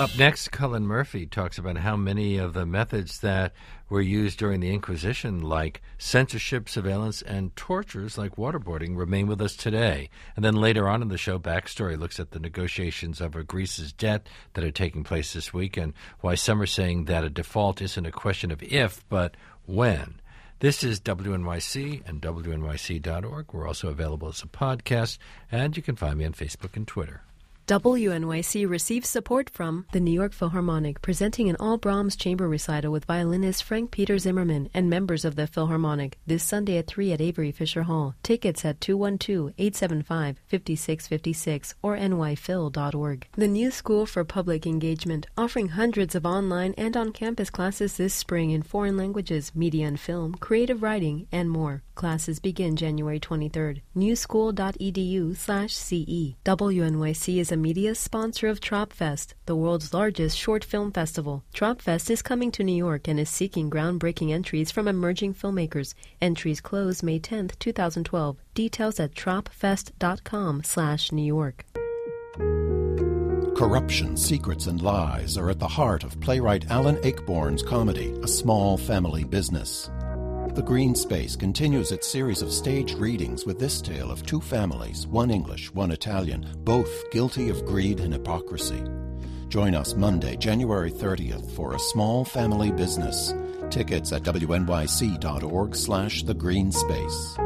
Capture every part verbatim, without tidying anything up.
Up next, Cullen Murphy talks about how many of the methods that were used during the Inquisition, like censorship, surveillance, and tortures like waterboarding, remain with us today. And then later on in the show, Backstory looks at the negotiations over Greece's debt that are taking place this week and why some are saying that a default isn't a question of if, but when. This is W N Y C and W N Y C dot org. We're also available as a podcast, and you can find me on Facebook and Twitter. W N Y C receives support from the New York Philharmonic, presenting an all-Brahms chamber recital with violinist Frank Peter Zimmerman and members of the Philharmonic this Sunday at three at Avery Fisher Hall. Tickets at two one two, eight seven five, five six five six or N Y phil dot org. The New School for Public Engagement, offering hundreds of online and on-campus classes this spring in foreign languages, media and film, creative writing, and more. Classes begin January twenty-third. newschool dot e d u slash c e. W N Y C is a media sponsor of Tropfest, the world's largest short film festival. Tropfest is coming to New York and is seeking groundbreaking entries from emerging filmmakers. Entries close May tenth, twenty twelve. Details at tropfest dot com slash New York. Corruption, secrets, and lies are at the heart of playwright Alan Ayckbourn's comedy, A Small Family Business. The Green Space continues its series of staged readings with this tale of two families, one English, one Italian, both guilty of greed and hypocrisy. Join us Monday, January thirtieth for A Small Family Business. Tickets at W N Y C dot org slash The Green Space.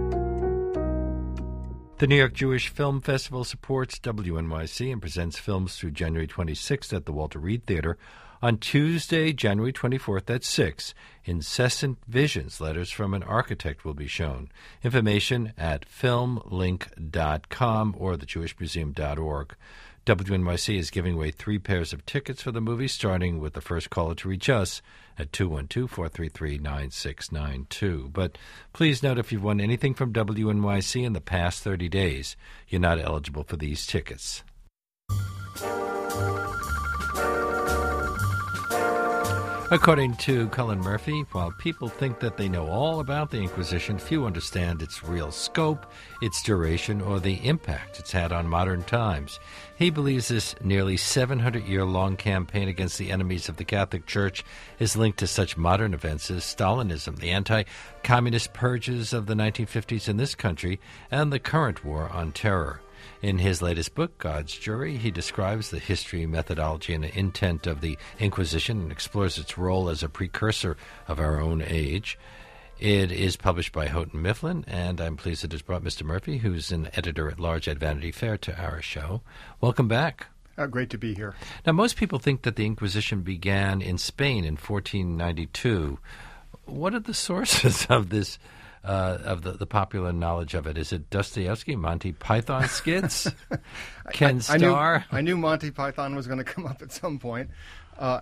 The New York Jewish Film Festival supports W N Y C and presents films through January twenty-sixth at the Walter Reed Theater. On Tuesday, January twenty-fourth at six, Incessant Visions, Letters from an Architect will be shown. Information at film link dot com or the jewish museum dot org. W N Y C is giving away three pairs of tickets for the movie, starting with the first caller to reach us at two one two, four three three, nine six nine two. But please note, if you've won anything from W N Y C in the past thirty days, you're not eligible for these tickets. According to Cullen Murphy, while people think that they know all about the Inquisition, few understand its real scope, its duration, or the impact it's had on modern times. He believes this nearly seven hundred year long campaign against the enemies of the Catholic Church is linked to such modern events as Stalinism, the anti-communist purges of the nineteen fifties in this country, and the current war on terror. In his latest book, God's Jury, he describes the history, methodology, and intent of the Inquisition and explores its role as a precursor of our own age. It is published by Houghton Mifflin, and I'm pleased it has brought Mister Murphy, who's an editor-at-large at Vanity Fair, to our show. Welcome back. Uh, great to be here. Now, most people think that the Inquisition began in Spain in fourteen ninety-two. What are the sources of this Uh, of the, the popular knowledge of it? Is it Dostoevsky, Monty Python skits, Ken I, I, Starr? I knew, I knew Monty Python was going to come up at some point. Uh,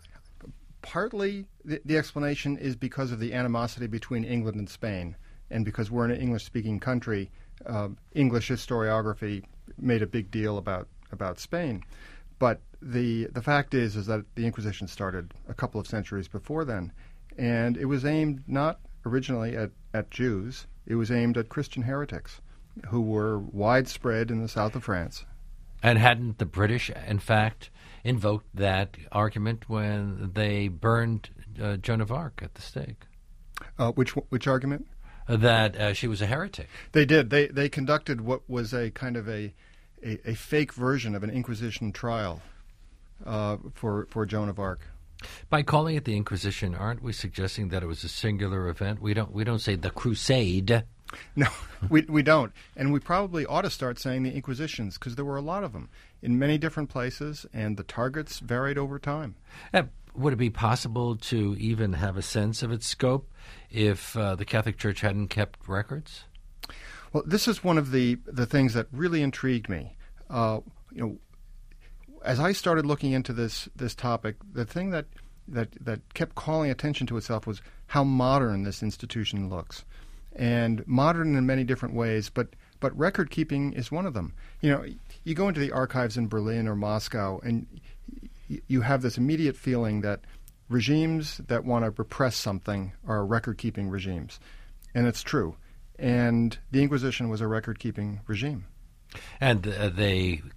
partly the, the explanation is because of the animosity between England and Spain, and because we're in an English-speaking country, uh, English historiography made a big deal about, about Spain. But the the fact is is that the Inquisition started a couple of centuries before then, and it was aimed not originally at, at Jews. It was aimed at Christian heretics who were widespread in the south of France. And hadn't the British, in fact, invoked that argument when they burned uh, Joan of Arc at the stake? Uh, which which argument? Uh, that uh, she was a heretic. They did. They they conducted what was a kind of a a, a fake version of an Inquisition trial uh, for for Joan of Arc. By calling it the Inquisition, aren't we suggesting that it was a singular event? We don't we don't say the Crusade. No, we we don't. And we probably ought to start saying the Inquisitions, because there were a lot of them in many different places, and the targets varied over time. Uh, would it be possible to even have a sense of its scope if uh, the Catholic Church hadn't kept records? Well, this is one of the, the things that really intrigued me. Uh, you know, as I started looking into this this topic, the thing that, that that kept calling attention to itself was how modern this institution looks, and modern in many different ways. But but record keeping is one of them. You know, you go into the archives in Berlin or Moscow, and y- you have this immediate feeling that regimes that want to repress something are record keeping regimes, and it's true. And the Inquisition was a record keeping regime. And uh, they kept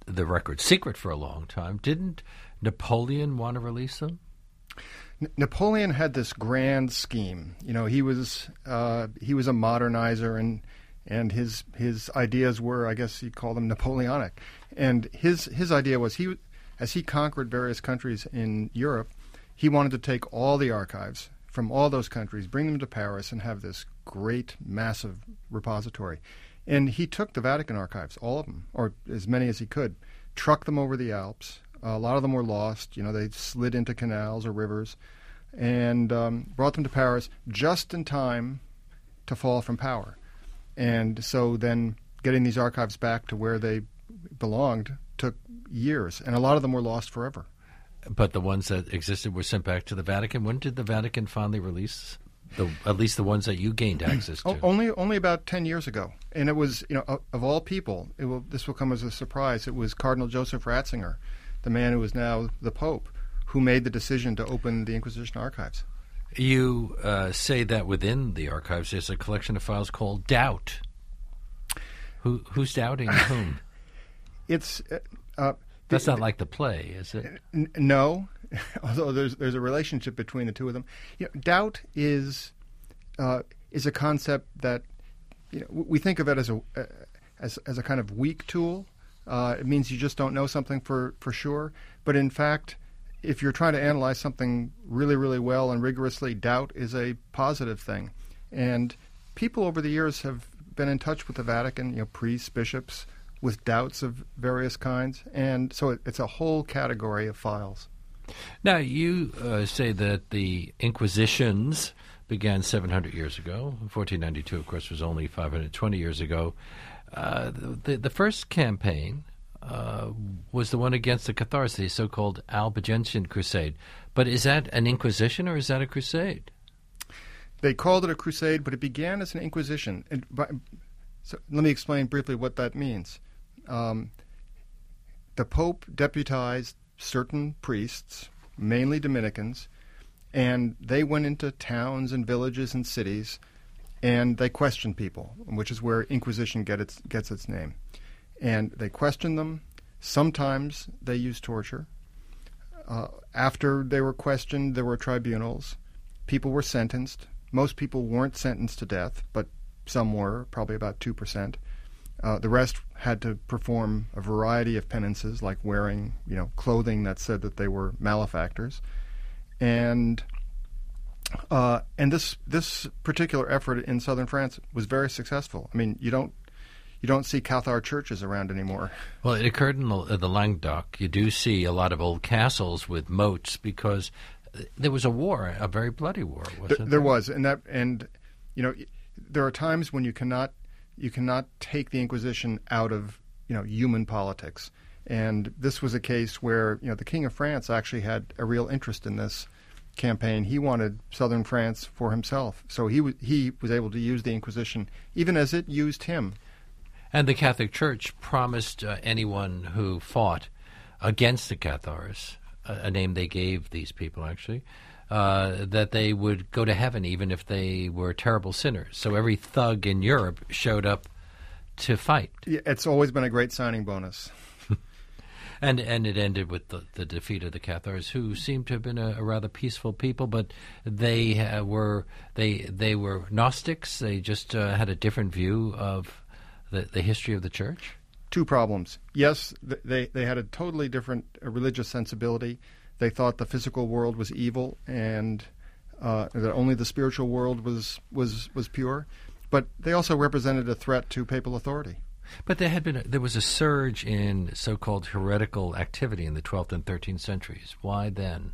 the record secret for a long time. Didn't Napoleon want to release them? N- Napoleon had this grand scheme. You know, he was uh, he was a modernizer, and and his his ideas were, I guess you'd call them Napoleonic. And his his idea was, he as he conquered various countries in Europe, he wanted to take all the archives from all those countries, bring them to Paris, and have this great, massive repository. And he took the Vatican archives, all of them, or as many as he could, trucked them over the Alps. Uh, a lot of them were lost. You know, they slid into canals or rivers, and um, brought them to Paris just in time to fall from power. And so then getting these archives back to where they belonged took years, and a lot of them were lost forever. But the ones that existed were sent back to the Vatican. When did the Vatican finally release the, at least the ones that you gained access to? Oh, only only about ten years ago. And it was, you know, of, of all people, it will, this will come as a surprise, it was Cardinal Joseph Ratzinger, the man who is now the Pope, who made the decision to open the Inquisition archives. You uh, say that within the archives there's a collection of files called Doubt. Who Who's doubting whom? It's... Uh, That's not like the play, is it? N- no, although there's there's a relationship between the two of them. You know, doubt is uh, is a concept that, you know, we think of it as a uh, as as a kind of weak tool. Uh, it means you just don't know something for, for sure. But in fact, if you're trying to analyze something really, really well and rigorously, doubt is a positive thing. And people over the years have been in touch with the Vatican, you know, priests, bishops, with doubts of various kinds, and so it, it's a whole category of files. Now, you uh, say that the Inquisitions began seven hundred years ago. fourteen ninety-two, of course, was only five hundred twenty years ago. Uh, the, the first campaign uh, was the one against the Cathars, the so-called Albigensian Crusade. But is that an Inquisition or is that a crusade? They called it a crusade, but it began as an Inquisition. And by, so let me explain briefly what that means. Um, the Pope deputized certain priests, mainly Dominicans, and they went into towns and villages and cities, and they questioned people, which is where Inquisition get its, gets its name. And they questioned them. Sometimes they used torture. Uh, after they were questioned, there were tribunals. People were sentenced. Most people weren't sentenced to death, but some were, probably about two percent. Uh, the rest had to perform a variety of penances, like wearing, you know, clothing that said that they were malefactors, and uh, and this this particular effort in southern France was very successful. I mean, you don't you don't see Cathar churches around anymore. Well, it occurred in the, the Languedoc. You do see a lot of old castles with moats because there was a war, a very bloody war. Wasn't there, there? There was, and that and you know, there are times when you cannot. You cannot take the Inquisition out of, you know, human politics. And this was a case where, you know, the King of France actually had a real interest in this campaign. He wanted southern France for himself. So he, w- he was able to use the Inquisition, even as it used him. And the Catholic Church promised uh, anyone who fought against the Cathars, a, a name they gave these people actually, Uh, that they would go to heaven even if they were terrible sinners. So every thug in Europe showed up to fight. Yeah, it's always been a great signing bonus. and and it ended with the, the defeat of the Cathars, who seemed to have been a, a rather peaceful people, but they uh, were they they were Gnostics. They just uh, had a different view of the, the history of the Church. Two problems. Yes, th- they, they had a totally different uh, religious sensibility. They thought the physical world was evil and uh, that only the spiritual world was, was, was pure. But they also represented a threat to papal authority. But there had been a, there was a surge in so-called heretical activity in the twelfth and thirteenth centuries. Why then?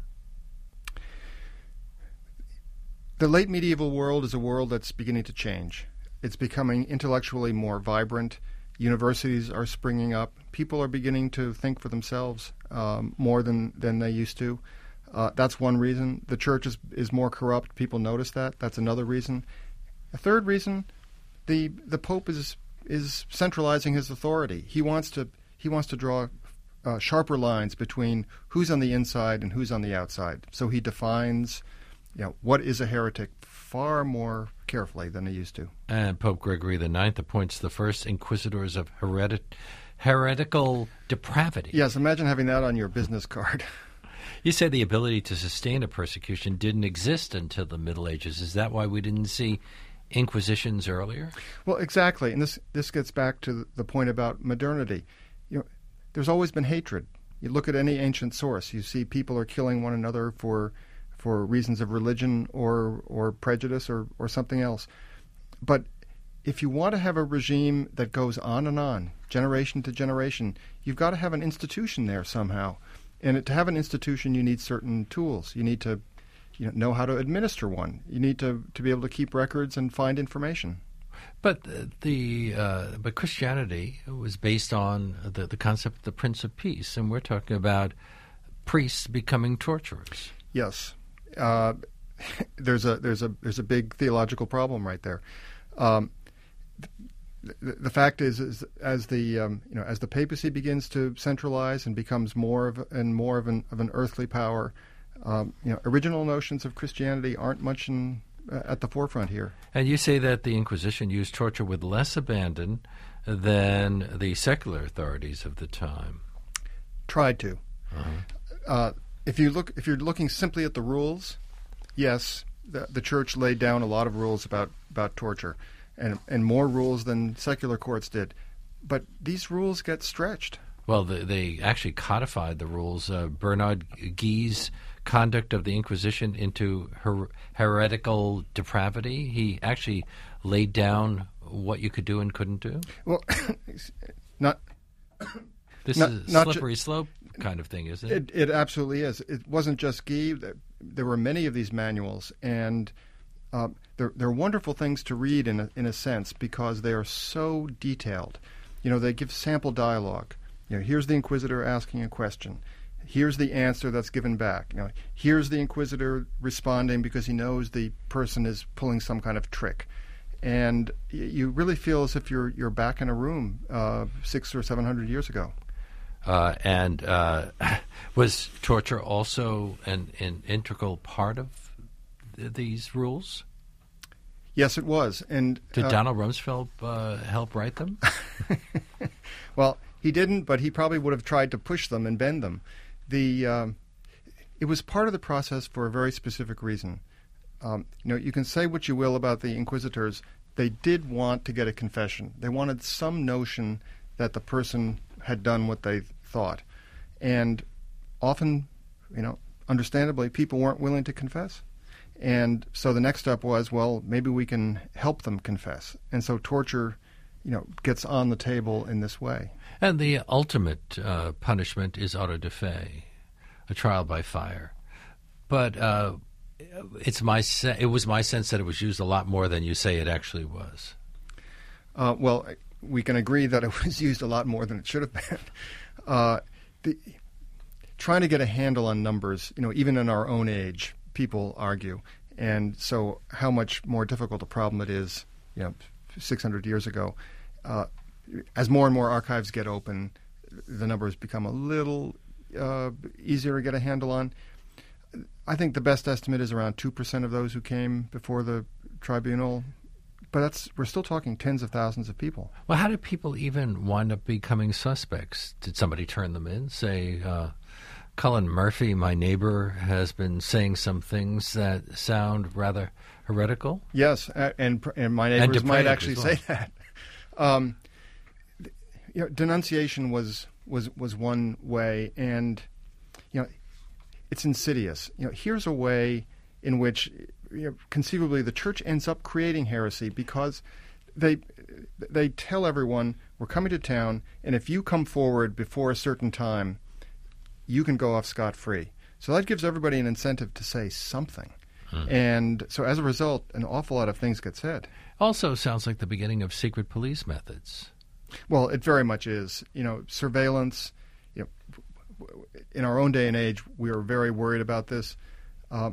The late medieval world is a world that's beginning to change. It's becoming intellectually more vibrant. Universities are springing up. People are beginning to think for themselves um, more than, than they used to. Uh, that's one reason. The church is, is more corrupt. People notice that. That's another reason. A third reason, the the Pope is is centralizing his authority. He wants to he wants to draw uh, sharper lines between who's on the inside and who's on the outside. So he defines, you know, what is a heretic far more carefully than he used to. And Pope Gregory the Ninth appoints the first inquisitors of heredit- heretical depravity. Yes, imagine having that on your business card. You say the ability to sustain a persecution didn't exist until the Middle Ages. Is that why we didn't see inquisitions earlier? Well, exactly. And this this gets back to the point about modernity. You know, there's always been hatred. You look at any ancient source, you see people are killing one another for for reasons of religion or or prejudice or, or something else. But if you want to have a regime that goes on and on, generation to generation, you've got to have an institution there somehow. And to have an institution, you need certain tools. You need to you know, know how to administer one. You need to, to be able to keep records and find information. But the uh, but Christianity was based on the, the concept of the Prince of Peace, and we're talking about priests becoming torturers. Yes, uh, there's a there's a there's a big theological problem right there. Um, the, the fact is, is as the um, you know as the papacy begins to centralize and becomes more of and more of an of an earthly power, um, you know, original notions of Christianity aren't much in. Uh, at the forefront here. And you say that the Inquisition used torture with less abandon than the secular authorities of the time. Tried to. Uh-huh. Uh, if you look, if you're looking simply at the rules, yes, the, the Church laid down a lot of rules about, about torture, and and more rules than secular courts did. But these rules get stretched. Well, they, they actually codified the rules. Uh, Bernard Guy's conduct of the Inquisition into her- heretical depravity. He actually laid down what you could do and couldn't do. Well, not. This not, is a not slippery ju- slope kind of thing, isn't it? It, it absolutely is. It wasn't just Guy. There were many of these manuals, and uh, they're, they're wonderful things to read in a, in a sense because they are so detailed. You know, they give sample dialogue. You know, here's the inquisitor asking a question. Here's the answer that's given back. You know, here's the inquisitor responding because he knows the person is pulling some kind of trick, and y- you really feel as if you're you're back in a room uh, six or seven hundred years ago. Uh, and uh, was torture also an, an integral part of th- these rules? Yes, it was. And did uh, Donald Rumsfeld uh, help write them? Well, he didn't, but he probably would have tried to push them and bend them. The um, it was part of the process for a very specific reason. Um, you know, you can say what you will about the inquisitors. They did want to get a confession. They wanted some notion that the person had done what they thought, and often, you know, understandably, people weren't willing to confess. And so the next step was, well, maybe we can help them confess. And so torture, you know, gets on the table in this way. And the ultimate uh, punishment is auto da fe, a trial by fire. But uh, it's my se- it was my sense that it was used a lot more than you say it actually was. Uh, well, we can agree that it was used a lot more than it should have been. Uh, the, trying to get a handle on numbers, you know, even in our own age, people argue. And so how much more difficult a problem it is, you know, six hundred years ago. Uh, as more and more archives get open, the numbers become a little uh, easier to get a handle on. I think the best estimate is around two percent of those who came before the tribunal. But that's we're still talking tens of thousands of people. Well, how did people even wind up becoming suspects? Did somebody turn them in, say, uh, Cullen Murphy, my neighbor, has been saying some things that sound rather heretical? Yes, and and my neighbors and might actually well. say that. Um, you know, denunciation was, was was one way, and you know, it's insidious. You know, here's a way in which, you know, conceivably the church ends up creating heresy because they they tell everyone we're coming to town, and if you come forward before a certain time, you can go off scot-free. So that gives everybody an incentive to say something. Hmm. And so as a result, an awful lot of things get said. Also sounds like the beginning of secret police methods. Well, it very much is. You know, surveillance. You know, in our own day and age, we are very worried about this. Uh,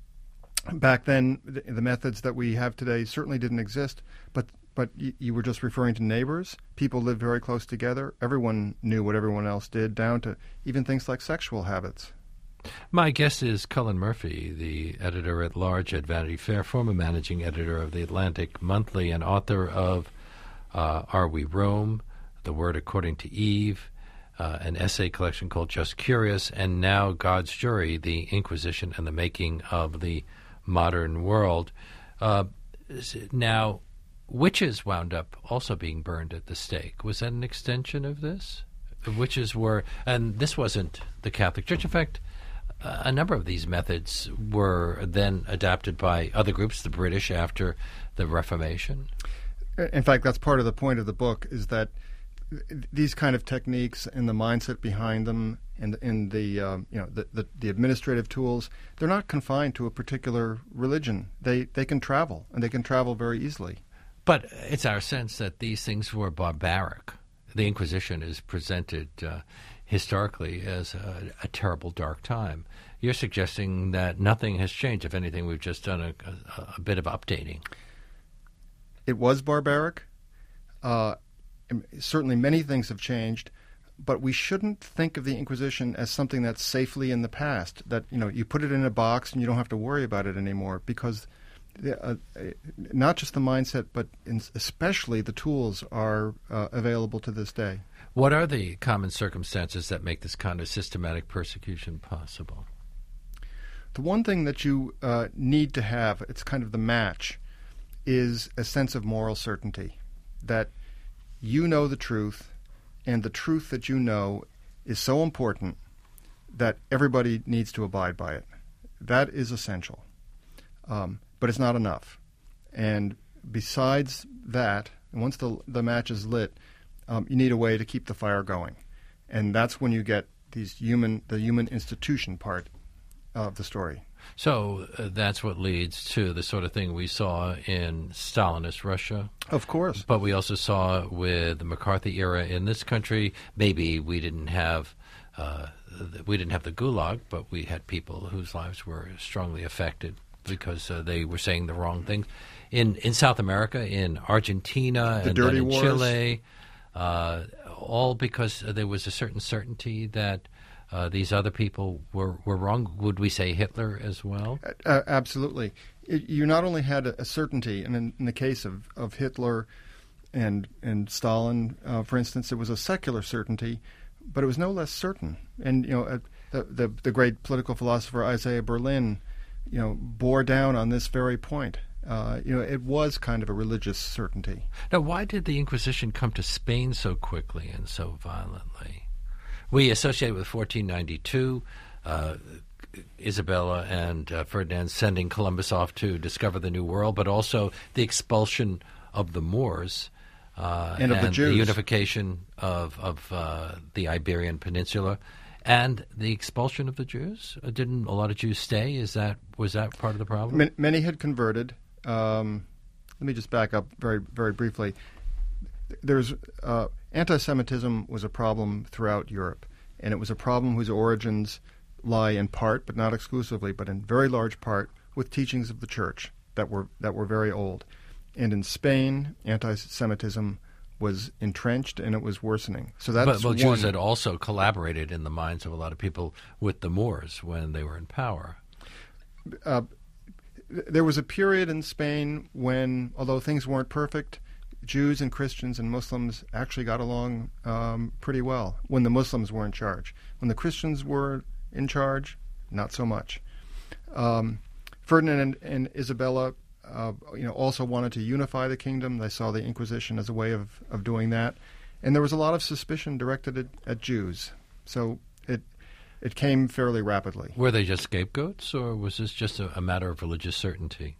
back then, the, the methods that we have today certainly didn't exist. But but you, you were just referring to neighbors. People lived very close together. Everyone knew what everyone else did, down to even things like sexual habits. My guest is Cullen Murphy, the editor-at-large at Vanity Fair, former managing editor of The Atlantic Monthly, and author of uh, Are We Rome?, The Word According to Eve, uh, an essay collection called Just Curious, and now God's Jury, the Inquisition and the Making of the Modern World. Uh, now, witches wound up also being burned at the stake. Was that an extension of this? Witches were, and this wasn't the Catholic Church. In fact, uh, a number of these methods were then adapted by other groups, the British after the Reformation. In fact, that's part of the point of the book, is that these kind of techniques and the mindset behind them and, and the, um, you know, the, the, the administrative tools, they're not confined to a particular religion. They, they can travel, and they can travel very easily. But it's our sense that these things were barbaric. The Inquisition is presented uh, historically as a, a terrible, dark time. You're suggesting that nothing has changed. If anything, we've just done a, a, a bit of updating. It was barbaric. Uh, certainly many things have changed, but we shouldn't think of the Inquisition as something that's safely in the past, that, you know, you put it in a box and you don't have to worry about it anymore, because Uh, not just the mindset, but in, especially the tools are uh, available to this day. What are the common circumstances that make this kind of systematic persecution possible? The one thing that you uh, need to have, it's kind of the match, is a sense of moral certainty, that you know the truth, and the truth that you know is so important that everybody needs to abide by it. That is essential. Um, But it's not enough. And besides that, once the the match is lit, um, you need a way to keep the fire going. And that's when you get these human, the human institution part of the story. So uh, that's what leads to the sort of thing we saw in Stalinist Russia. Of course. But we also saw with the McCarthy era in this country. Maybe we didn't have uh, we didn't have the Gulag, but we had people whose lives were strongly affected because uh, they were saying the wrong things. In in South America, in Argentina, the and dirty then in wars. Chile, uh, all because there was a certain certainty that uh, these other people were, were wrong. Would we say Hitler as well? Uh, absolutely. It, you not only had a, a certainty, and in, in the case of, of Hitler and, and Stalin, uh, for instance, it was a secular certainty, but it was no less certain. And, you know, uh, the, the, the great political philosopher Isaiah Berlin, you know, bore down on this very point. Uh, you know, it was kind of a religious certainty. Now, why did the Inquisition come to Spain so quickly and so violently? We associate with fourteen ninety-two, uh, Isabella and uh, Ferdinand sending Columbus off to discover the New World, but also the expulsion of the Moors uh, and of and the Jews, the unification of of uh, the Iberian Peninsula. And the expulsion of the Jews? Didn't a lot of Jews stay? Is that was that part of the problem? Many, many had converted. Um, let me just back up very, very briefly. There's uh, anti-Semitism was a problem throughout Europe, and it was a problem whose origins lie in part, but not exclusively, but in very large part, with teachings of the Church that were that were very old. And in Spain, anti-Semitism was entrenched, and it was worsening. So that's but, but one. Jews had also collaborated in the minds of a lot of people with the Moors when they were in power. Uh, there was a period in Spain when, although things weren't perfect, Jews and Christians and Muslims actually got along um, pretty well when the Muslims were in charge. When the Christians were in charge, not so much. Um, Ferdinand and, and Isabella Uh, you know, also wanted to unify the kingdom. They saw the Inquisition as a way of, of doing that. And there was a lot of suspicion directed at, at Jews. So it it came fairly rapidly. Were they just scapegoats, or was this just a, a matter of religious certainty?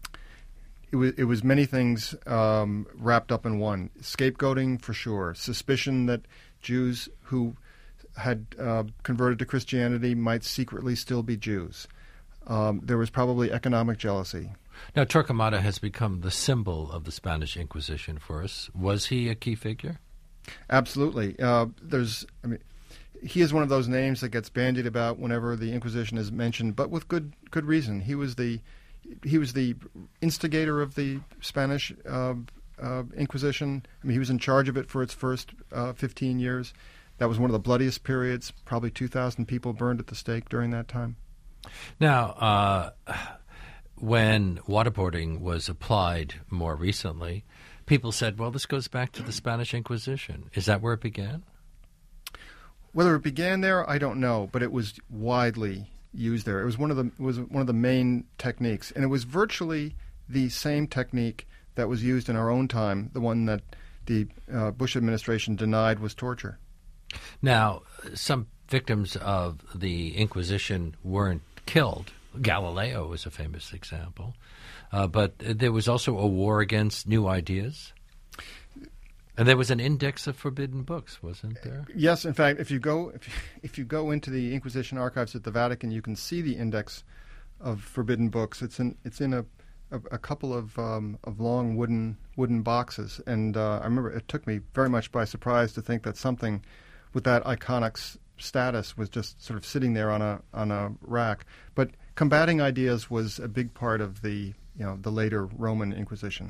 It was, it was many things um, wrapped up in one. Scapegoating, for sure. Suspicion that Jews who had uh, converted to Christianity might secretly still be Jews. Um, there was probably economic jealousy. Now, Torquemada has become the symbol of the Spanish Inquisition for us. Was he a key figure? Absolutely. Uh, there's, I mean, he is one of those names that gets bandied about whenever the Inquisition is mentioned, but with good good reason. He was the he was the instigator of the Spanish uh, uh, Inquisition. I mean, he was in charge of it for its first uh, fifteen years. That was one of the bloodiest periods. Probably two thousand people burned at the stake during that time. Now, uh, when waterboarding was applied more recently, People said, well, this goes back to the Spanish Inquisition. Is that where it began? Whether it began there, I don't know, but it was widely used there. It was one of the it was one of the main techniques, and it was virtually the same technique that was used in our own time, the one that the uh, Bush administration denied was torture. Now, some victims of the Inquisition weren't killed. Galileo was a famous example. Uh, but there was also a war against new ideas. And there was an index of forbidden books, wasn't there? Yes, in fact, if you go if you, if you go into the Inquisition archives at the Vatican, you can see the index of forbidden books. It's in it's in a a, a couple of um, of long wooden wooden boxes, and uh, I remember it took me very much by surprise to think that something with that iconic s- status was just sort of sitting there on a on a rack. But combating ideas was a big part of the you know the later Roman Inquisition.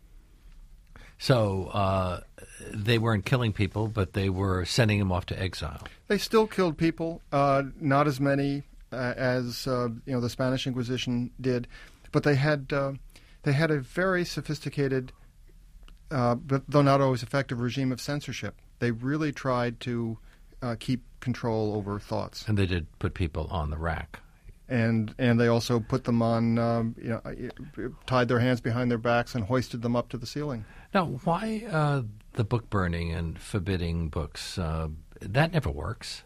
So uh, they weren't killing people, but they were sending them off to exile. They still killed people, uh, not as many uh, as uh, you know the Spanish Inquisition did, but they had uh, they had a very sophisticated, uh, but though not always effective, regime of censorship. They really tried to uh, keep control over thoughts, and they did put people on the rack. And and they also put them on, um, you know, tied their hands behind their backs and hoisted them up to the ceiling. Now, why uh, the book burning and forbidding books? Uh, that never works.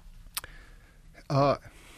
Uh,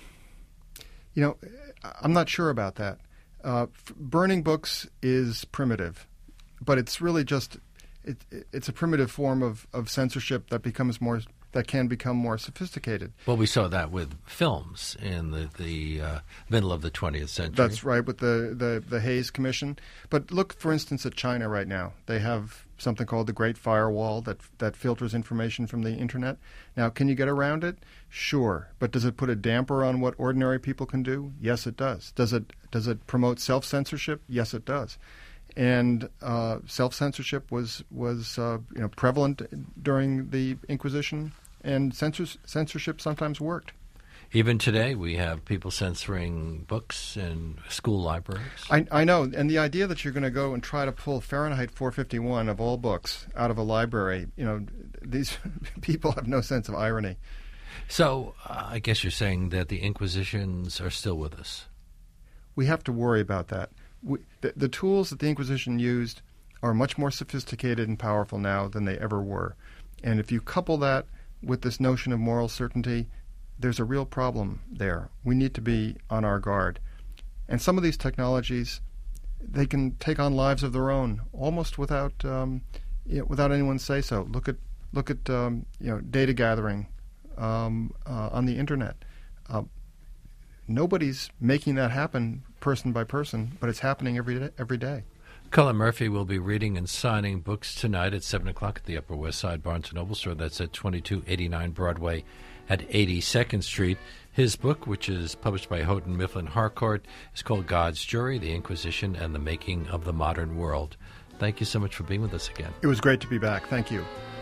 you know, I'm not sure about that. Uh, f- burning books is primitive, but it's really just it, it's a primitive form of, of censorship that becomes more. that can become more sophisticated. Well, we saw that with films in the, the uh, middle of the twentieth century. That's right, with the, the, the Hays Commission. But look, for instance, at China right now. They have something called the Great Firewall that that filters information from the Internet. Now, can you get around it? Sure. But does it put a damper on what ordinary people can do? Yes, it does. Does it, does it promote self-censorship? Yes, it does. And uh, self-censorship was, was uh, you know, prevalent during the Inquisition. And censors, censorship sometimes worked. Even today, we have people censoring books in school libraries. I, I know, and the idea that you're going to go and try to pull Fahrenheit four fifty-one of all books out of a library, you know, these people have no sense of irony. So uh, I guess you're saying that the Inquisitions are still with us. We have to worry about that. We, the, the tools that the Inquisition used are much more sophisticated and powerful now than they ever were. And if you couple that with this notion of moral certainty, there's a real problem there. We need to be on our guard. And some of these technologies, they can take on lives of their own, almost without um, you know, without anyone say so. Look at look at um, you know data gathering um, uh, on the internet. Uh, nobody's making that happen person by person, but it's happening every day, every day. Cullen Murphy will be reading and signing books tonight at seven o'clock at the Upper West Side Barnes and Noble store. That's at twenty-two eighty-nine Broadway at eighty-second Street. His book, which is published by Houghton Mifflin Harcourt, is called God's Jury, The Inquisition and the Making of the Modern World. Thank you so much for being with us again. It was great to be back. Thank you.